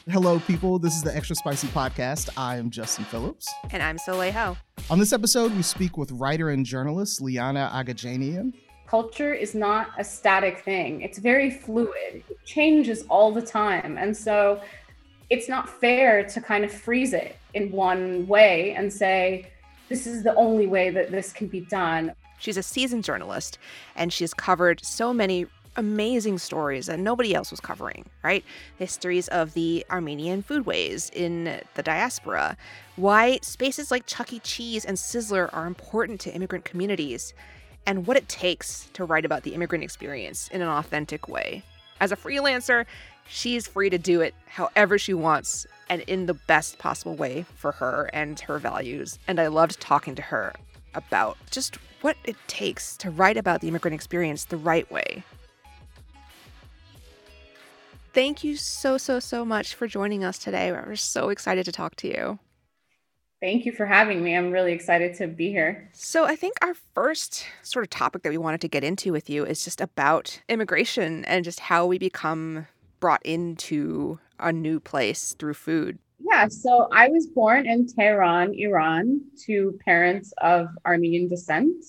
Hello, people. This is the Extra Spicy Podcast. I am Justin Phillips. And I'm Soleil Ho. On this episode, we speak with writer and journalist Liana Agajanian. Culture is not a static thing. It's very fluid. It changes all the time. And so it's not fair to kind of freeze it in one way and say, this is the only way that this can be done. She's a seasoned journalist, and she's covered so many amazing stories that nobody else was covering, right? Histories of the Armenian foodways in the diaspora, why spaces like Chuck E. Cheese and Sizzler are important to immigrant communities, and what it takes to write about the immigrant experience in an authentic way. As a freelancer, she's free to do it however she wants and in the best possible way for her and her values. And I loved talking to her about just what it takes to write about the immigrant experience the right way. Thank you so much for joining us today. We're so excited to talk to you. Thank you for having me. I'm really excited to be here. So I think our first sort of topic that we wanted to get into with you is just about immigration and just how we become brought into a new place through food. Yeah, so I was born in Tehran, Iran, to parents of Armenian descent.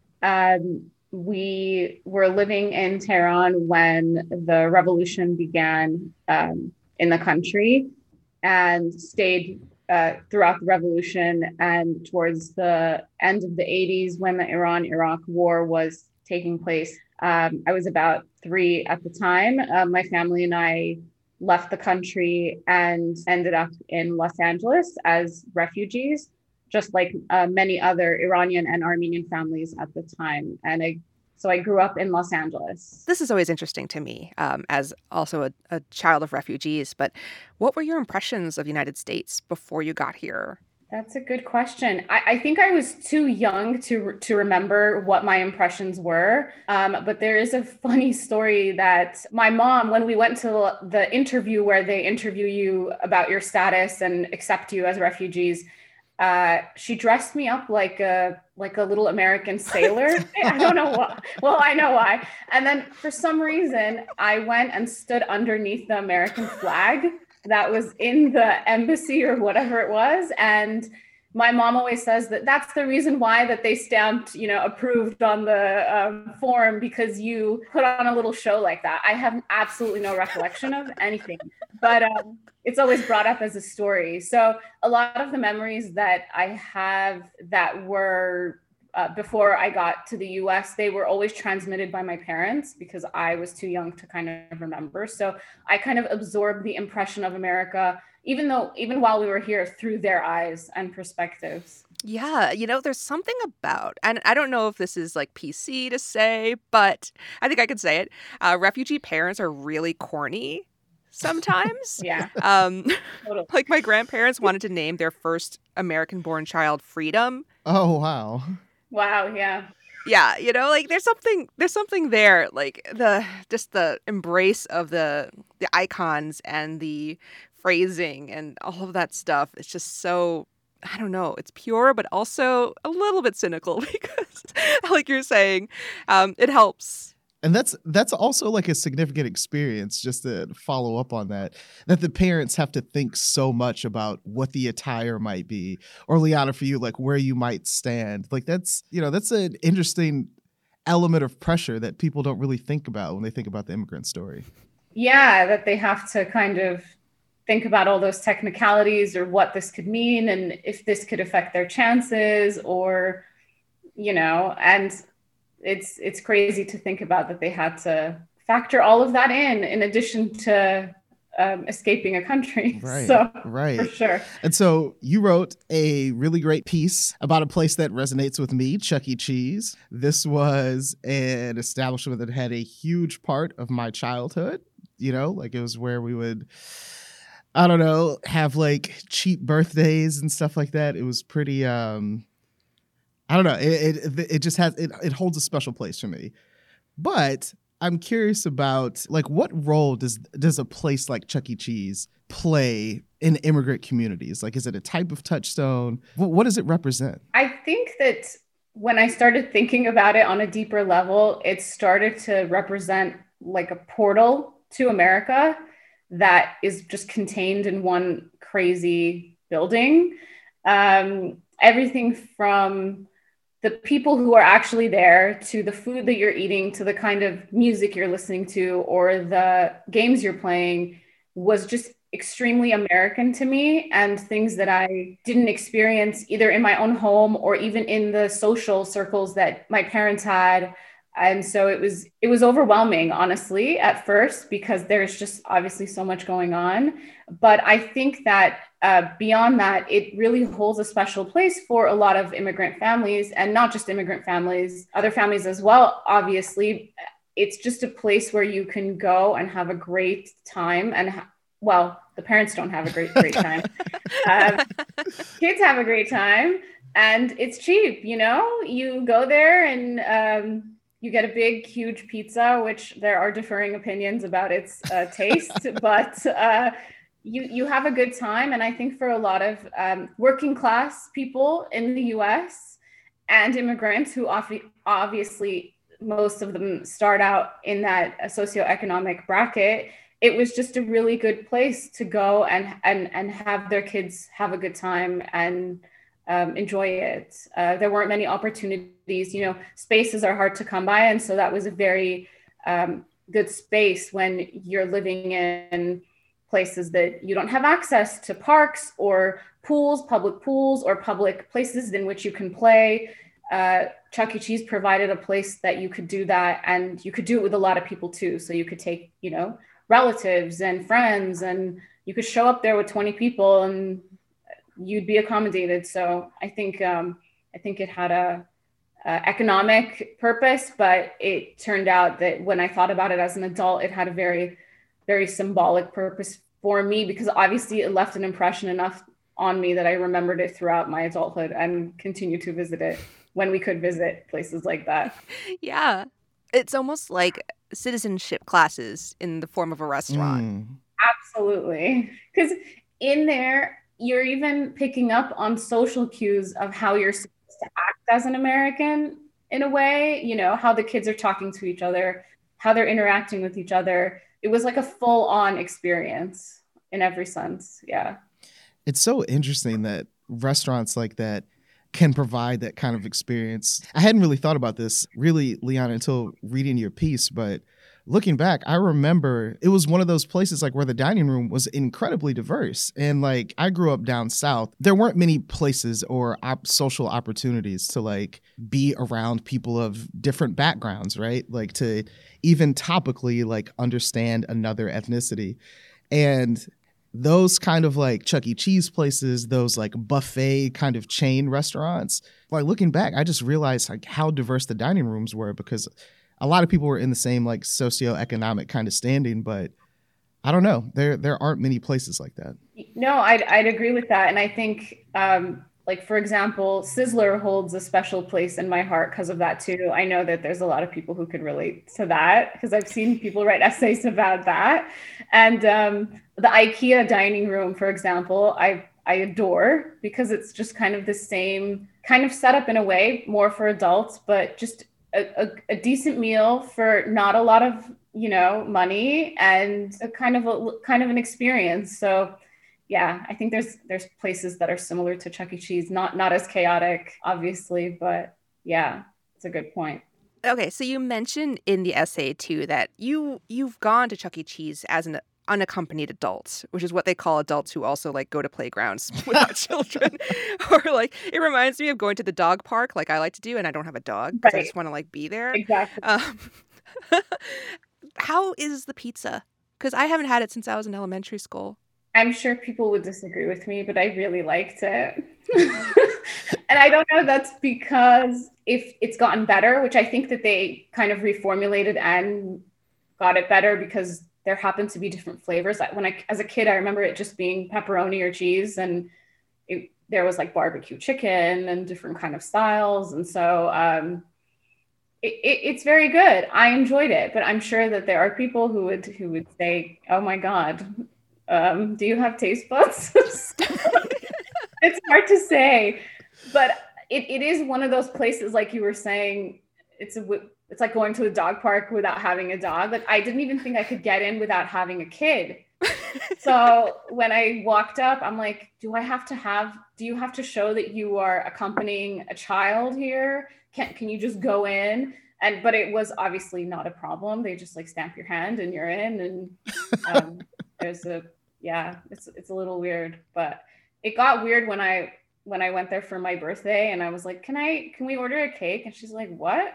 We were living in Tehran when the revolution began in the country and stayed throughout the revolution, and towards the end of the 80s when the Iran-Iraq war was taking place. I was about 3 at the time. My family and I left the country and ended up in Los Angeles as refugees, just like many other Iranian and Armenian families at the time. And so I grew up in Los Angeles. This is always interesting to me as also a child of refugees. But what were your impressions of the United States before you got here? That's a good question. I think I was too young to remember what my impressions were. But there is a funny story that my mom, when we went to the interview where they interview you about your status and accept you as refugees, she dressed me up like a little American sailor. I don't know why. Well, I know why. And then for some reason, I went and stood underneath the American flag that was in the embassy or whatever it was. And my mom always says that that's the reason why that they stamped, approved on the form, because you put on a little show like that. I have absolutely no recollection of anything, but it's always brought up as a story. So a lot of the memories that I have that were before I got to the US, they were always transmitted by my parents because I was too young to kind of remember. So I kind of absorbed the impression of America, even while we were here, through their eyes and perspectives. Yeah, there's something about, and I don't know if this is like PC to say, but I think I could say it. Refugee parents are really corny sometimes. Yeah. Totally. Like my grandparents wanted to name their first American-born child Freedom. Oh, wow. Wow, yeah. Yeah, like there's something there, like the embrace of the icons and the phrasing and all of that stuff. It's just so, I don't know, it's pure, but also a little bit cynical because, like you're saying, it helps. And that's also like a significant experience, just to follow up on that the parents have to think so much about what the attire might be, or Liana, for you, like where you might stand. Like that's an interesting element of pressure that people don't really think about when they think about the immigrant story. Yeah, that they have to kind of think about all those technicalities or what this could mean and if this could affect their chances, or, and it's crazy to think about that they had to factor all of that in addition to escaping a country. Right. So, right. For sure. And so you wrote a really great piece about a place that resonates with me, Chuck E. Cheese. This was an establishment that had a huge part of my childhood. Like it was where we would, I don't know, have like cheap birthdays and stuff like that. It was pretty, I don't know. It just has it holds a special place for me. But I'm curious about like what role does a place like Chuck E. Cheese play in immigrant communities? Like, is it a type of touchstone? What does it represent? I think that when I started thinking about it on a deeper level, it started to represent like a portal to America. that is just contained in one crazy building. Everything from the people who are actually there, to the food that you're eating, to the kind of music you're listening to, or the games you're playing, was just extremely American to me, and things that I didn't experience either in my own home or even in the social circles that my parents had. And so it was overwhelming, honestly, at first, because there's just obviously so much going on. But I think that beyond that, it really holds a special place for a lot of immigrant families, and not just immigrant families, other families as well. Obviously, it's just a place where you can go and have a great time. And well, the parents don't have a great time. Kids have a great time, and it's cheap. You go there and you get a big, huge pizza, which there are differing opinions about its taste, but you have a good time. And I think for a lot of working class people in the US and immigrants who obviously most of them start out in that socioeconomic bracket, it was just a really good place to go and have their kids have a good time and enjoy it. There weren't many opportunities, spaces are hard to come by. And so that was a very good space when you're living in places that you don't have access to parks or pools, public pools, or public places in which you can play. Chuck E. Cheese provided a place that you could do that, and you could do it with a lot of people too. So you could take, relatives and friends, and you could show up there with 20 people and you'd be accommodated. So I think it had a economic purpose, but it turned out that when I thought about it as an adult, it had a very, very symbolic purpose for me, because obviously it left an impression enough on me that I remembered it throughout my adulthood and continue to visit it when we could visit places like that. Yeah. It's almost like citizenship classes in the form of a restaurant. Absolutely. Because in there, you're even picking up on social cues of how you're supposed to act as an American in a way, how the kids are talking to each other, how they're interacting with each other. It was like a full-on experience in every sense. Yeah. It's so interesting that restaurants like that can provide that kind of experience. I hadn't really thought about this really, Leon, until reading your piece, but looking back, I remember it was one of those places like where the dining room was incredibly diverse. And like, I grew up down south. There weren't many places or social opportunities to like be around people of different backgrounds, right? Like to even topically like understand another ethnicity. And those kind of like Chuck E. Cheese places, those like buffet kind of chain restaurants, like looking back, I just realized like how diverse the dining rooms were, because a lot of people were in the same like socioeconomic kind of standing, but I don't know, there aren't many places like that. No, I'd agree with that. And I think like, for example, Sizzler holds a special place in my heart because of that too. I know that there's a lot of people who could relate to that, because I've seen people write essays about that. And the IKEA dining room, for example, I adore, because it's just kind of the same kind of setup in a way, more for adults, but just a decent meal for not a lot of, money, and a kind of an experience. So yeah, I think there's places that are similar to Chuck E. Cheese, not as chaotic, obviously, but yeah, it's a good point. Okay, so you mentioned in the essay too that you've gone to Chuck E. Cheese as an unaccompanied adult, which is what they call adults who also like go to playgrounds without children. Or like, it reminds me of going to the dog park like I like to do, and I don't have a dog because I just want to like be there. Exactly. How is the pizza? Because I haven't had it since I was in elementary school. I'm sure people would disagree with me, but I really liked it. And I don't know if that's because if it's gotten better, which I think that they kind of reformulated and got it better because there happened to be different flavors. As a kid, I remember it just being pepperoni or cheese, and there was like barbecue chicken and different kind of styles. And so it's very good. I enjoyed it, but I'm sure that there are people who would say, "Oh my God, do you have taste buds?" It's hard to say, but it is one of those places, like you were saying, it's like going to a dog park without having a dog. Like, I didn't even think I could get in without having a kid. So when I walked up, I'm like, do you have to show that you are accompanying a child here? Can you just go in? But it was obviously not a problem. They just like stamp your hand and you're in. And it's a little weird, but it got weird when I went there for my birthday and I was like, can we order a cake? And she's like, what?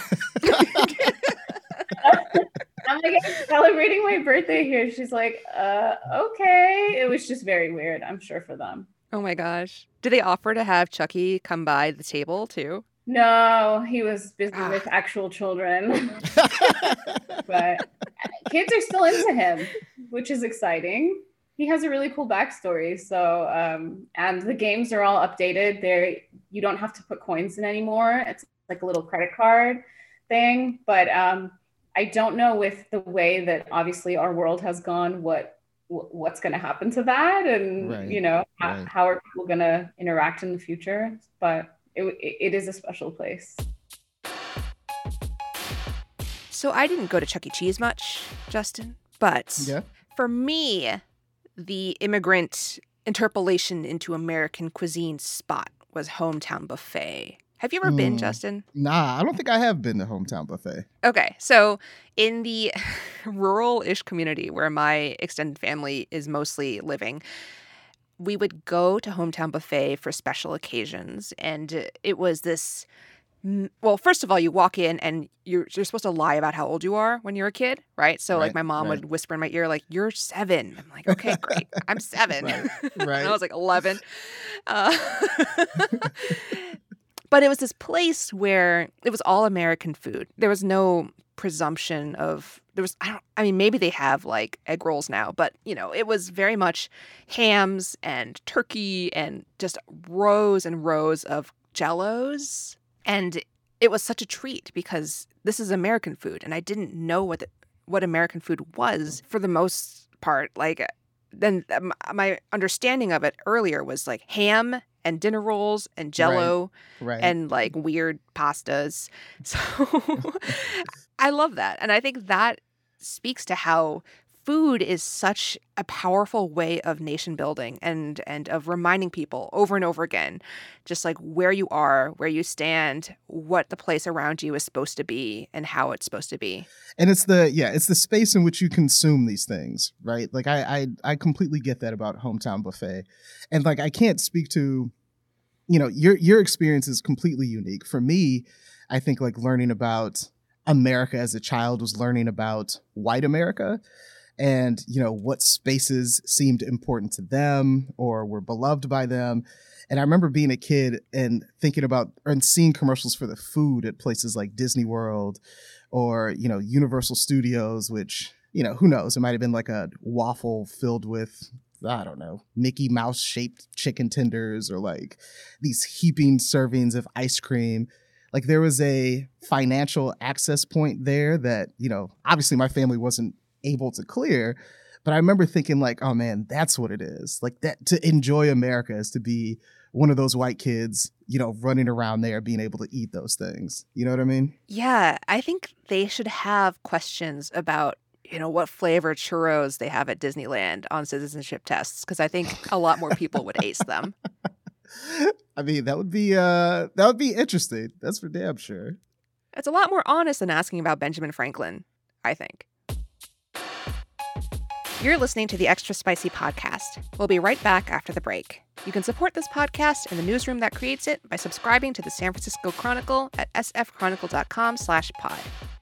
I'm like, I'm celebrating my birthday here. She's like, okay. It was just very weird, I'm sure, for them. Oh my gosh. Did they offer to have Chucky come by the table too? No, he was busy with actual children. But kids are still into him, which is exciting. He has a really cool backstory. So, and the games are all updated. You don't have to put coins in anymore. It's like a little credit card thing. But I don't know, with the way that obviously our world has gone, what's going to happen to that, and how are people going to interact in the future? But it is a special place. So I didn't go to Chuck E. Cheese much, Justin, but for me, the immigrant interpolation into American cuisine spot was Hometown Buffet. Have you ever been, Justin? Nah, I don't think I have been to Hometown Buffet. Okay, so in the rural-ish community where my extended family is mostly living, we would go to Hometown Buffet for special occasions. And it was this, well, first of all, you walk in and you're supposed to lie about how old you are when you're a kid, right? So like my mom would whisper in my ear, like, you're 7. I'm like, okay, great. I'm 7. Right. And I was like 11. But it was this place where it was all American food. There was no presumption of, maybe they have like egg rolls now, but it was very much hams and turkey and just rows and rows of Jell-Os. And it was such a treat because this is American food. And I didn't know what American food was for the most part. Like, then my understanding of it earlier was like ham and dinner rolls and Jell-O and like weird pastas. So I love that. And I think that speaks to how food is such a powerful way of nation building and of reminding people over and over again, just like where you are, where you stand, what the place around you is supposed to be and how it's supposed to be. And it's the space in which you consume these things, right? Like I completely get that about Hometown Buffet. And like I can't speak to, your experience is completely unique. For me, I think like learning about America as a child was learning about white America and, what spaces seemed important to them or were beloved by them. And I remember being a kid and thinking about and seeing commercials for the food at places like Disney World or, Universal Studios, which, who knows? It might have been like a waffle filled with, I don't know, Mickey Mouse shaped chicken tenders or like these heaping servings of ice cream. Like there was a financial access point there that, obviously my family wasn't able to clear. But I remember thinking like, oh man, that's what it is. Like that, to enjoy America is to be one of those white kids, running around there being able to eat those things. You know what I mean? Yeah, I think they should have questions about, what flavor churros they have at Disneyland on citizenship tests, because I think a lot more people would ace them. I mean, that would be interesting. That's for damn sure. It's a lot more honest than asking about Benjamin Franklin, I think. You're listening to the Extra Spicy Podcast. We'll be right back after the break. You can support this podcast and the newsroom that creates it by subscribing to the San Francisco Chronicle at sfchronicle.com/pod.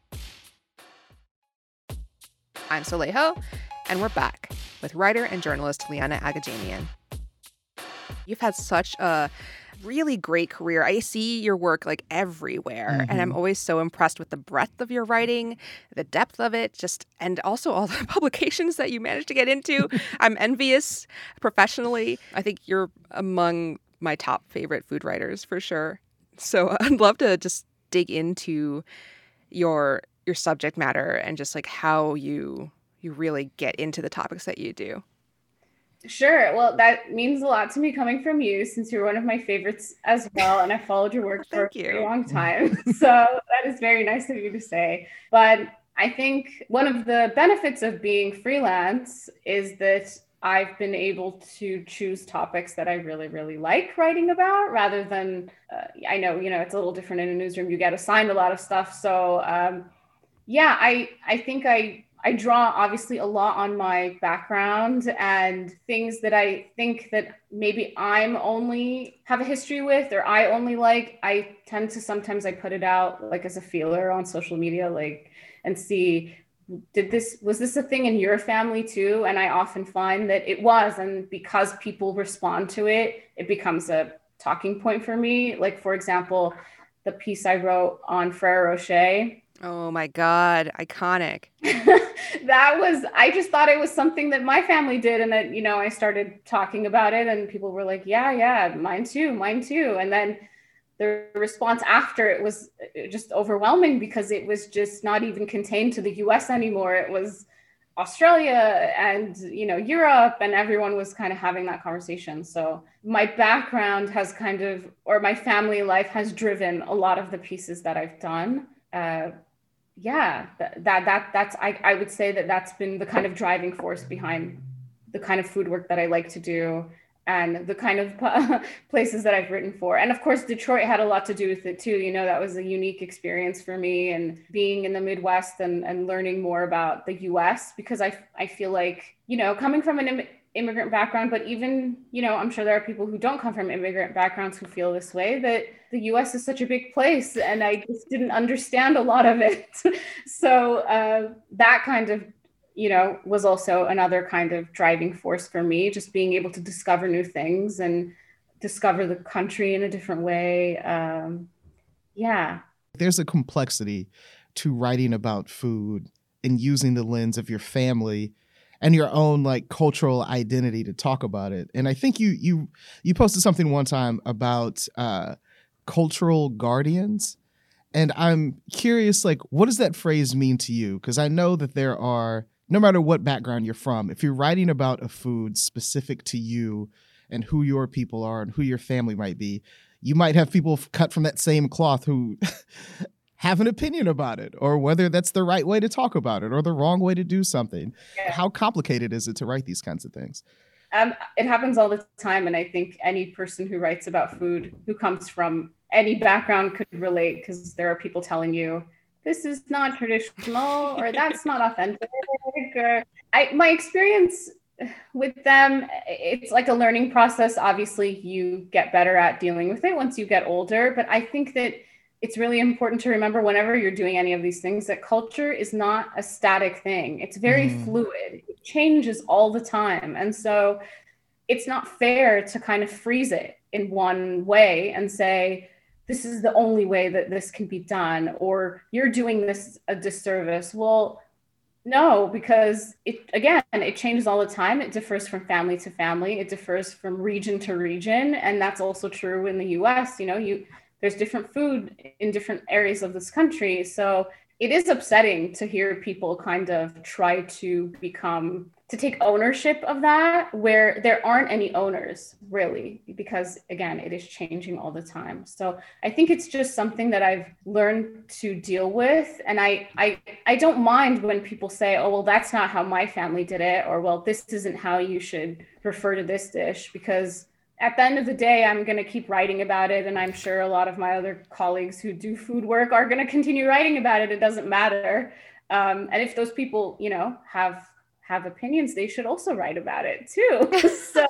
I'm Soleil Ho, and we're back with writer and journalist Liana Agajanian. You've had such a really great career. I see your work like everywhere, and I'm always so impressed with the breadth of your writing, the depth of it, and also all the publications that you managed to get into. I'm envious professionally. I think you're among my top favorite food writers for sure. So I'd love to just dig into your subject matter and just like how you really get into the topics that you do. Sure. Well, that means a lot to me coming from you, since you're one of my favorites as well. And I followed your work for a very long time. So that is very nice of you to say. But I think one of the benefits of being freelance is that I've been able to choose topics that I really, really like writing about rather than, I know, it's a little different in a newsroom. You get assigned a lot of stuff. So yeah, I think I draw obviously a lot on my background and things that I think that maybe I'm only have a history with or I only like. I tend to sometimes I put it out like as a feeler on social media, like, and see, was this a thing in your family too? And I often find that it was, and because people respond to it, it becomes a talking point for me. Like, for example, the piece I wrote on Ferrero Rocher. Oh my God, iconic. I just thought it was something that my family did. And that, I started talking about it and people were like, yeah, mine too. And then the response after it was just overwhelming because it was just not even contained to the US anymore. It was Australia and, Europe, and everyone was kind of having that conversation. So my background has or my family life has driven a lot of the pieces that I've done. That's I would say that's been the kind of driving force behind the kind of food work that I like to do and the kind of places that I've written for. And of course, Detroit had a lot to do with it too. That was a unique experience for me, and being in the Midwest and learning more about the US, because I feel like, coming from an immigrant background, but even, I'm sure there are people who don't come from immigrant backgrounds who feel this way, that the US is such a big place and I just didn't understand a lot of it. So that kind of, was also another kind of driving force for me, just being able to discover new things and discover the country in a different way. Yeah. There's a complexity to writing about food and using the lens of your family and your own like cultural identity to talk about it. And I think you posted something one time about cultural guardians. And I'm curious, like, what does that phrase mean to you? Because I know that there are, no matter what background you're from, if you're writing about a food specific to you and who your people are and who your family might be, you might have people cut from that same cloth who have an opinion about it, or whether that's the right way to talk about it or the wrong way to do something. Yeah. How complicated is it to write these kinds of things? It happens all the time. And I think any person who writes about food, who comes from any background, could relate, because there are people telling you, this is not traditional, or that's not authentic. Or my experience with them, it's like a learning process. Obviously, you get better at dealing with it once you get older. But I think that it's really important to remember whenever you're doing any of these things that culture is not a static thing. It's very fluid. It changes all the time. And so it's not fair to kind of freeze it in one way and say, this is the only way that this can be done, or you're doing this a disservice. Well, no, because it changes all the time. It differs from family to family. It differs from region to region. And that's also true in the US. There's different food in different areas of this country. So it is upsetting to hear people kind of try to take ownership of that, where there aren't any owners really, because again, it is changing all the time. So I think it's just something that I've learned to deal with. And I don't mind when people say, oh, well, that's not how my family did it, or, well, this isn't how you should refer to this dish, because at the end of the day, I'm going to keep writing about it. And I'm sure a lot of my other colleagues who do food work are going to continue writing about it. It doesn't matter. And if those people, have opinions, they should also write about it too. So,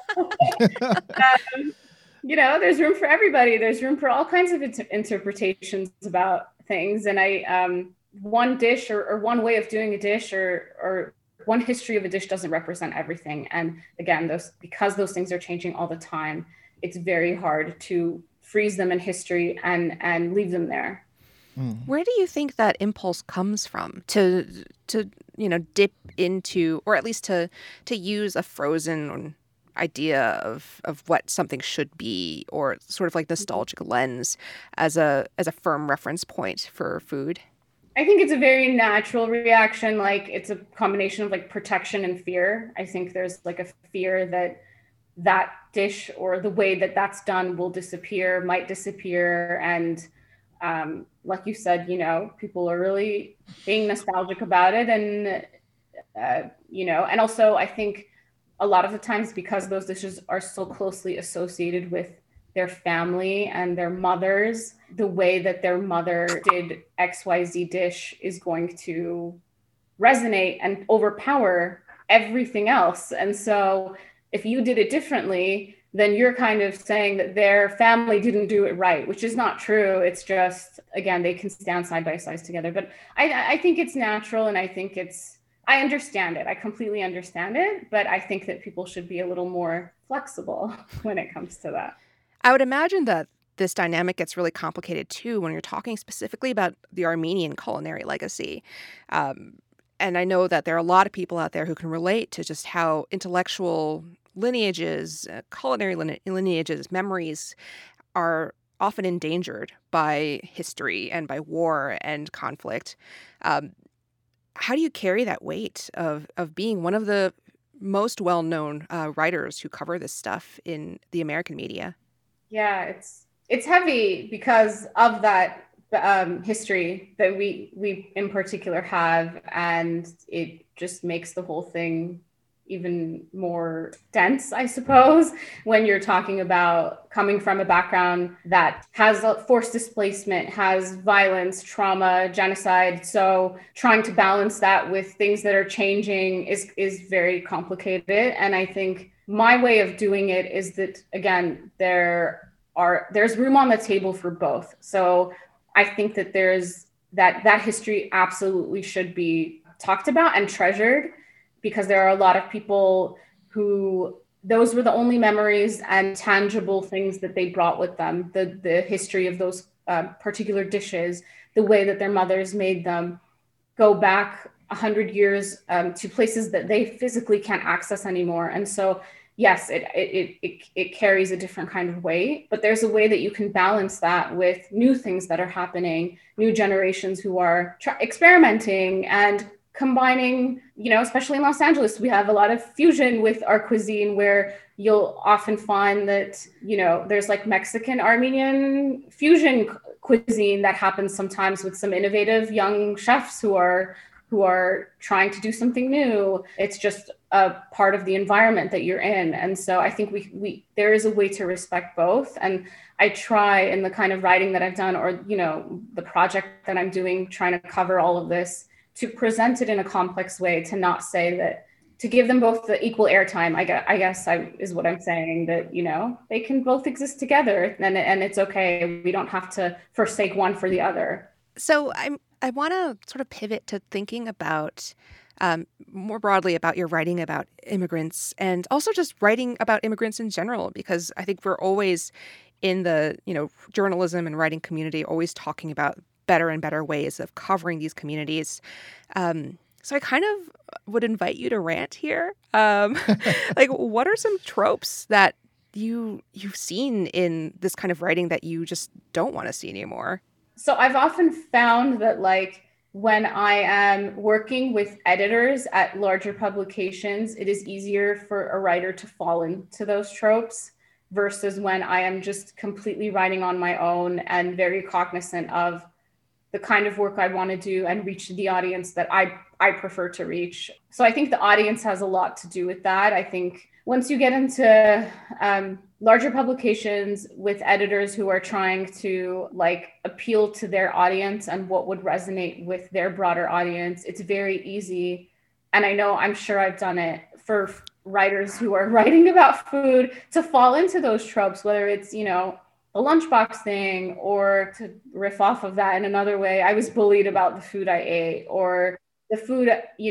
there's room for everybody. There's room for all kinds of interpretations about things. And one dish or one way of doing a dish or one history of a dish doesn't represent everything. And again, because those things are changing all the time, it's very hard to freeze them in history and leave them there. Where do you think that impulse comes from to dip into, or at least to use a frozen idea of what something should be, or sort of like nostalgic lens as a firm reference point for food? I think it's a very natural reaction. Like, it's a combination of like protection and fear. I think there's like a fear that dish or the way that that's done might disappear. And Like you said, people are really being nostalgic about it. And, and also I think a lot of the times, because those dishes are so closely associated with their family and their mothers, the way that their mother did XYZ dish is going to resonate and overpower everything else. And so if you did it differently, then you're kind of saying that their family didn't do it right, which is not true. It's just, again, they can stand side by side together. But I think it's natural, and I understand it. I completely understand it, but I think that people should be a little more flexible when it comes to that. I would imagine that this dynamic gets really complicated too when you're talking specifically about the Armenian culinary legacy. And I know that there are a lot of people out there who can relate to just how intellectual lineages, culinary lineages, memories are often endangered by history and by war and conflict. How do you carry that weight of being one of the most well-known writers who cover this stuff in the American media? Yeah, it's heavy because of that history that we in particular have, and it just makes the whole thing even more dense, I suppose, when you're talking about coming from a background that has forced displacement, has violence, trauma, genocide. So trying to balance that with things that are changing is very complicated. And I think my way of doing it is that, again, there's room on the table for both. So I think that there's that history absolutely should be talked about and treasured, because there are a lot of people who those were the only memories and tangible things that they brought with them. The history of those particular dishes, the way that their mothers made them, go back 100 years to places that they physically can't access anymore. And so, yes, it carries a different kind of weight, but there's a way that you can balance that with new things that are happening, new generations who are experimenting and combining, especially in Los Angeles, we have a lot of fusion with our cuisine, where you'll often find that, there's like Mexican Armenian fusion cuisine that happens sometimes with some innovative young chefs who are trying to do something new. It's just a part of the environment that you're in. And so I think there is a way to respect both. And I try, in the kind of writing that I've done, or, the project that I'm doing, trying to cover all of this, to present it in a complex way, to not say that, to give them both the equal airtime, I guess is what I'm saying, that, they can both exist together, and it's okay. We don't have to forsake one for the other. So I want to sort of pivot to thinking about more broadly about your writing about immigrants, and also just writing about immigrants in general, because I think we're always in the, journalism and writing community, always talking about better and better ways of covering these communities. So I kind of would invite you to rant here. Like, what are some tropes that you've seen in this kind of writing that you just don't want to see anymore? So I've often found that, like, when I am working with editors at larger publications, it is easier for a writer to fall into those tropes versus when I am just completely writing on my own and very cognizant of the kind of work I want to do and reach the audience that I prefer to reach. So I think the audience has a lot to do with that. I think once you get into larger publications with editors who are trying to appeal to their audience and what would resonate with their broader audience, it's very easy. And I'm sure I've done it for writers who are writing about food to fall into those tropes, whether it's, a lunchbox thing, or to riff off of that in another way, I was bullied about the food I ate, or the food,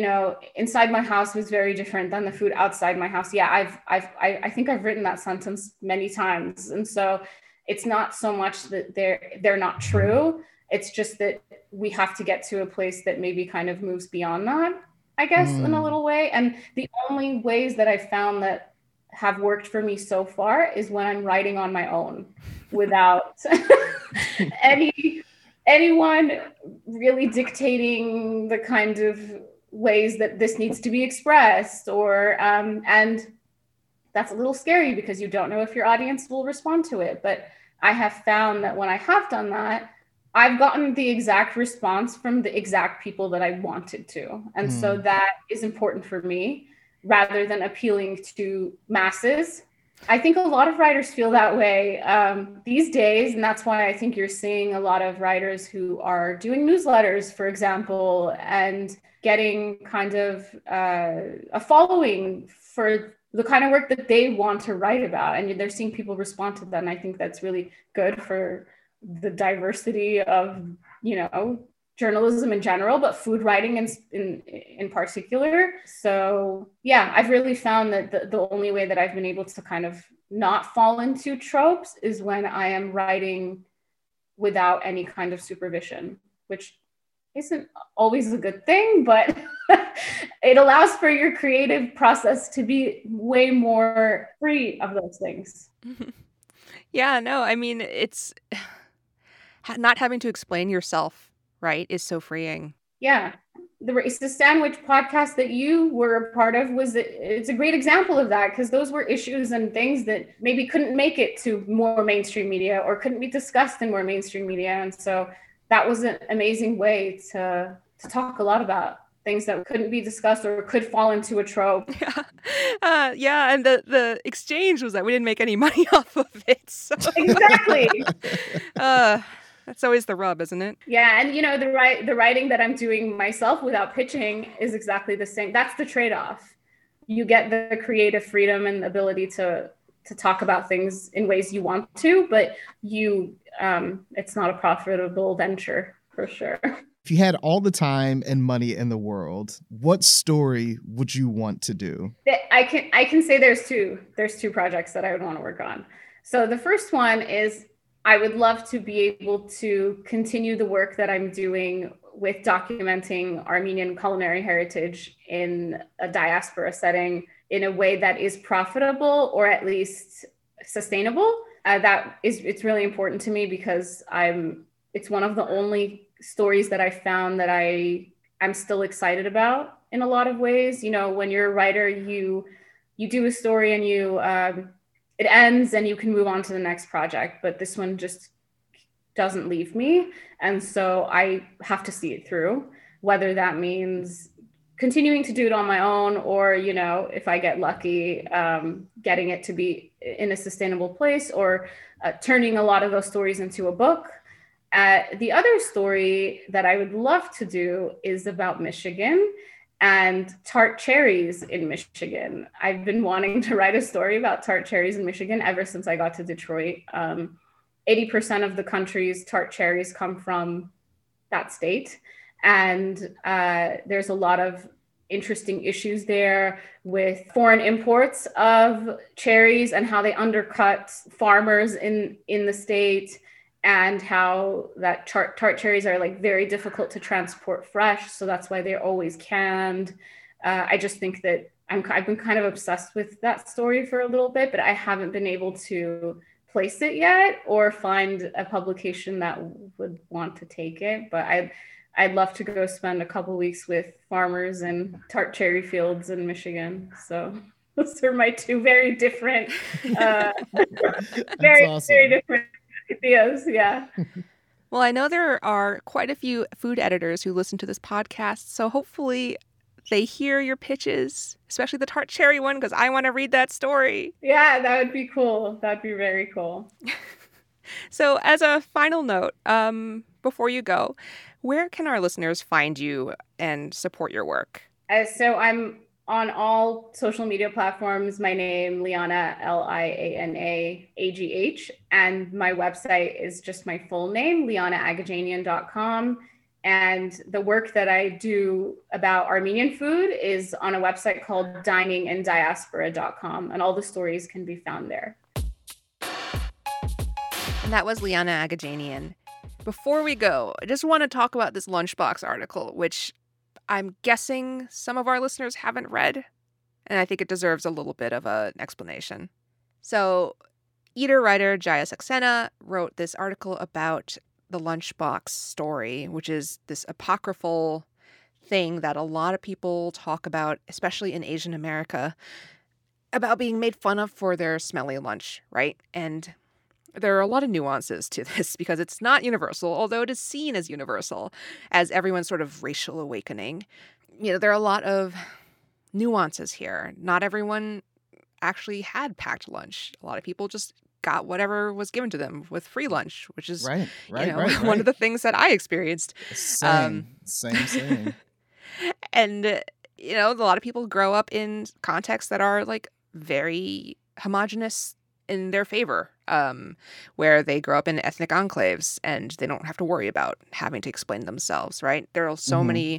inside my house was very different than the food outside my house. Yeah, I think I've written that sentence many times. And so it's not so much that they're not true. It's just that we have to get to a place that maybe kind of moves beyond that, I guess, in a little way. And the only ways that I've found that have worked for me so far is when I'm writing on my own without anyone really dictating the kind of ways that this needs to be expressed, or and that's a little scary because you don't know if your audience will respond to it. But I have found that when I have done that, I've gotten the exact response from the exact people that I wanted to. And so that is important for me rather than appealing to masses. I think a lot of writers feel that way these days. And that's why I think you're seeing a lot of writers who are doing newsletters, for example, and getting kind of a following for the kind of work that they want to write about. And they're seeing people respond to that. And I think that's really good for the diversity of, journalism in general, but food writing in particular. So yeah, I've really found that the only way that I've been able to kind of not fall into tropes is when I am writing without any kind of supervision, which isn't always a good thing, but it allows for your creative process to be way more free of those things. Yeah, no, I mean, it's not having to explain yourself, right, is so freeing. Yeah. The Racist Sandwich podcast that you were a part of it's a great example of that, because those were issues and things that maybe couldn't make it to more mainstream media or couldn't be discussed in more mainstream media. And so that was an amazing way to talk a lot about things that couldn't be discussed or could fall into a trope. Yeah, and the exchange was that we didn't make any money off of it. So. Exactly. That's always the rub, isn't it? Yeah, and the writing that I'm doing myself without pitching is exactly the same. That's the trade-off. You get the creative freedom and ability to talk about things in ways you want to, but it's not a profitable venture for sure. If you had all the time and money in the world, what story would you want to do? I can say there's two projects that I would want to work on. So the first one is I would love to be able to continue the work that I'm doing with documenting Armenian culinary heritage in a diaspora setting in a way that is profitable or at least sustainable. It's really important to me because it's one of the only stories that I found that I'm still excited about in a lot of ways. When you're a writer, you do a story and it ends and you can move on to the next project, but this one just doesn't leave me. And so I have to see it through, whether that means continuing to do it on my own or, if I get lucky, getting it to be in a sustainable place or turning a lot of those stories into a book. The other story that I would love to do is about Michigan and tart cherries in Michigan. I've been wanting to write a story about tart cherries in Michigan ever since I got to Detroit. 80% of the country's tart cherries come from that state. And there's a lot of interesting issues there with foreign imports of cherries and how they undercut farmers in the state, and how that tart cherries are very difficult to transport fresh. So that's why they're always canned. I just think that I've been kind of obsessed with that story for a little bit, but I haven't been able to place it yet or find a publication that would want to take it. But I'd love to go spend a couple weeks with farmers and tart cherry fields in Michigan. So those are my two very different, very different ideas. Yeah. Well, I know there are quite a few food editors who listen to this podcast, so hopefully they hear your pitches, especially the tart cherry one, because I want to read that story. Yeah, that would be cool. That'd be very cool. So as a final note, before you go, where can our listeners find you and support your work? So I'm on all social media platforms. My name, Liana, Lianaagh, and my website is just my full name, lianaagajanian.com. And the work that I do about Armenian food is on a website called diningindiaspora.com, and all the stories can be found there. And that was Liana Agajanian. Before we go, I just want to talk about this Lunchbox article, which I'm guessing some of our listeners haven't read, and I think it deserves a little bit of an explanation. So, eater-writer Jaya Saxena wrote this article about the Lunchbox story, which is this apocryphal thing that a lot of people talk about, especially in Asian America, about being made fun of for their smelly lunch, right? And there are a lot of nuances to this because it's not universal, although it is seen as universal, as everyone's sort of racial awakening. There are a lot of nuances here. Not everyone actually had packed lunch. A lot of people just got whatever was given to them with free lunch, which is right. One of the things that I experienced. Same. And, a lot of people grow up in contexts that are like very homogenous in their favor, where they grow up in ethnic enclaves and they don't have to worry about having to explain themselves, right? There are so many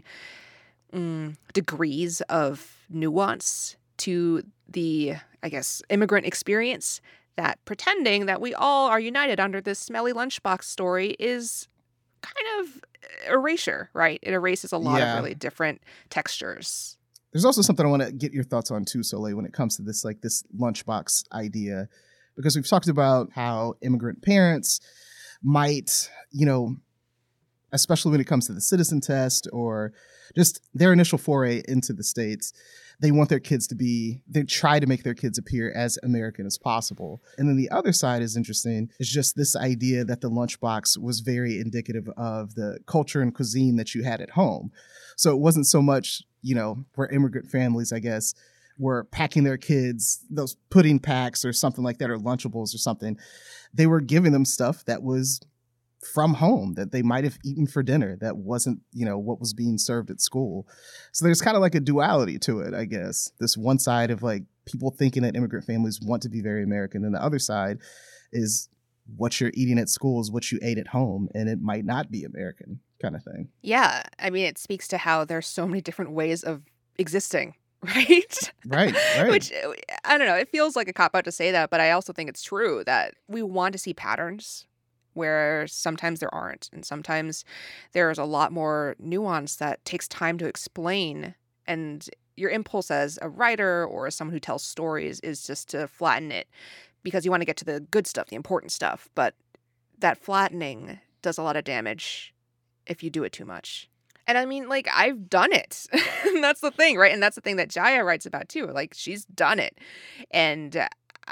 degrees of nuance to the, I guess, immigrant experience that pretending that we all are united under this smelly lunchbox story is kind of erasure, right? It erases a lot of really different textures. There's also something I want to get your thoughts on too, Soleil, when it comes to this, like this lunchbox idea, because we've talked about how immigrant parents might, especially when it comes to the citizen test or just their initial foray into the States, they want their kids they try to make their kids appear as American as possible. And then the other side is interesting, is just this idea that the lunchbox was very indicative of the culture and cuisine that you had at home. So it wasn't so much, where immigrant families, I guess, were packing their kids, those pudding packs or something like that, or Lunchables or something. They were giving them stuff that was from home that they might have eaten for dinner that wasn't, what was being served at school. So there's kind of like a duality to it, I guess. This one side of like people thinking that immigrant families want to be very American, and the other side is what you're eating at school is what you ate at home, and it might not be American kind of thing. Yeah. I mean, it speaks to how there's so many different ways of existing. Right? Right. Which, I don't know, it feels like a cop-out to say that, but I also think it's true that we want to see patterns where sometimes there aren't. And sometimes there's a lot more nuance that takes time to explain. And your impulse as a writer or as someone who tells stories is just to flatten it because you want to get to the good stuff, the important stuff. But that flattening does a lot of damage if you do it too much. And I mean, like, I've done it. That's the thing, right? And that's the thing that Jaya writes about, too. Like, she's done it. And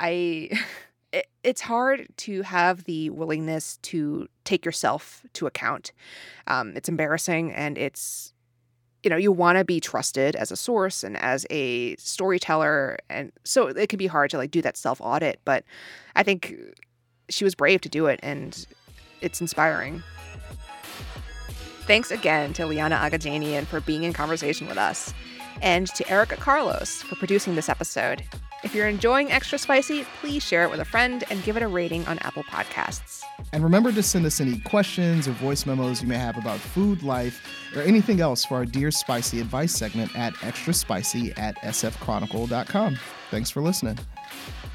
it's hard to have the willingness to take yourself to account. It's embarrassing, and it's, you want to be trusted as a source and as a storyteller. And so it can be hard to, like, do that self-audit. But I think she was brave to do it, and it's inspiring. Thanks again to Liana Agajanian for being in conversation with us, and to Erica Carlos for producing this episode. If you're enjoying Extra Spicy, please share it with a friend and give it a rating on Apple Podcasts. And remember to send us any questions or voice memos you may have about food, life, or anything else for our Dear Spicy Advice segment at extraspicy@sfchronicle.com. Thanks for listening.